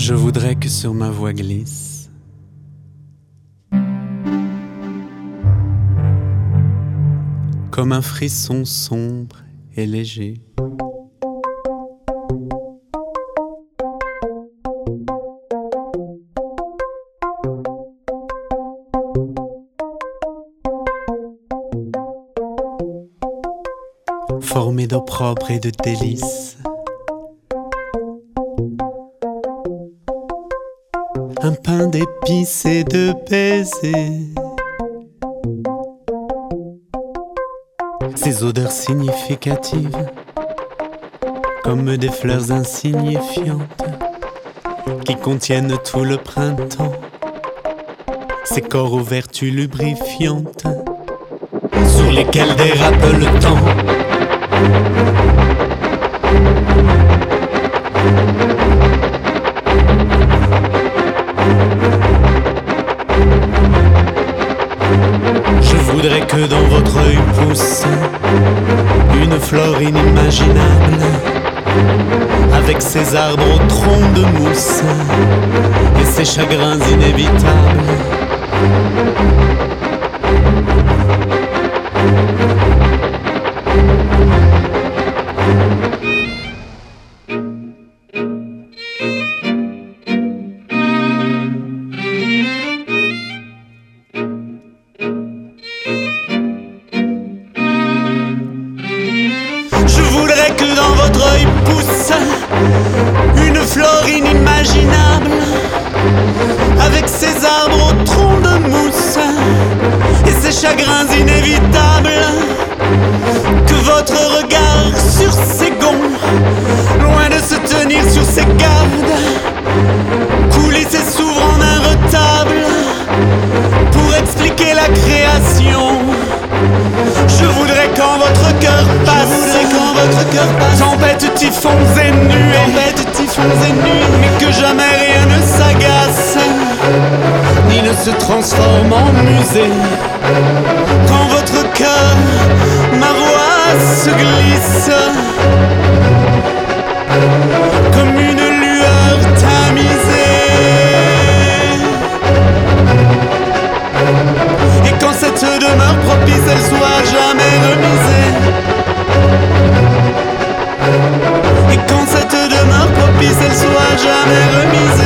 Je voudrais que sur ma voix glisse comme un frisson sombre et léger formé d'opprobre et de délices, un pain d'épices et de baisers, ces odeurs significatives comme des fleurs insignifiantes qui contiennent tout le printemps, ces corps aux vertus lubrifiantes sur lesquels dérape le temps. Je voudrais que dans votre œil pousse une flore inimaginable, avec ses arbres au tronc de mousse et ses chagrins inévitables. Je voudrais que dans votre œil pousse une flore inimaginable, avec ses arbres au tronc de mousse et ses chagrins inévitables. Que votre regard sur ses gonds, loin de se tenir sur ses gardes, coulisse et s'ouvre en un retable pour expliquer la création. Je voudrais quand votre cœur passe, tempête, typhons et nuées, mais que jamais rien ne s'agace, ni ne se transforme en musée. Quand votre cœur, ma voix se glisse comme une lueur tamisée, et quand cette demeure propice elle soit jamais remisée, et quand cette demeure propice elle soit jamais remisée.